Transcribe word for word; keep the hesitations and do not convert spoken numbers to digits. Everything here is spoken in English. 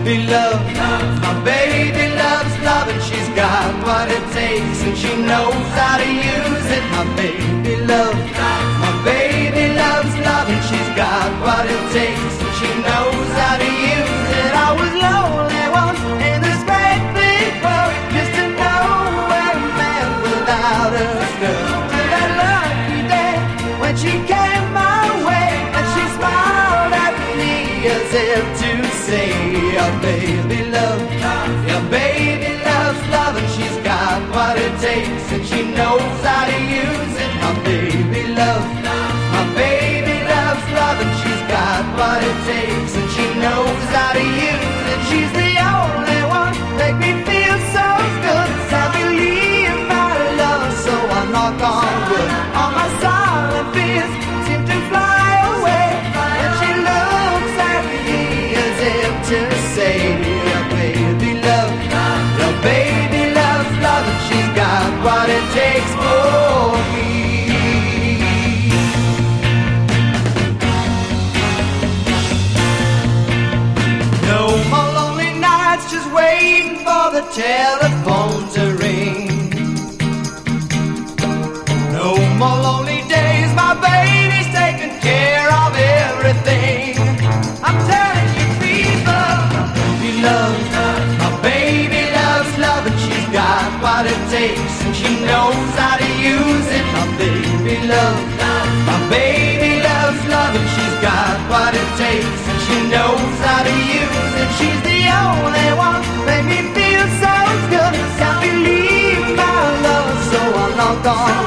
baby loves, my baby loves love, and she's got what it takes, and she knows how to use it. My baby loves, my baby loves love, and she's got what it takes, and she knows how to use it. I was lonely once in this great big world, just to know where a man without a girl. Till that lucky day when she came my way, and she smiled at me as if to say, your baby loves, your baby loves love, and she's got what it takes, and she knows how to use it. My baby loves, my baby loves love, and she's got what it takes, and she knows how to use it. She's the only one make me feel so good. I believe my love, so I knock on wood. All my silent fears seem to fly away, and she looks at me as if to say, your baby love, your baby loves love, and she's got what it takes for me. No more lonely nights just waiting for the telephone to ring. No more lonely days, my baby's taking care of everything. I'm telling you people, he loves, my baby loves love, and she's got what it takes, and she knows how to use it. My baby loves, my baby loves love, and she's got what it takes, and she knows how to use it. She's the only one make me feel so good. Can't believe my love, so I knock on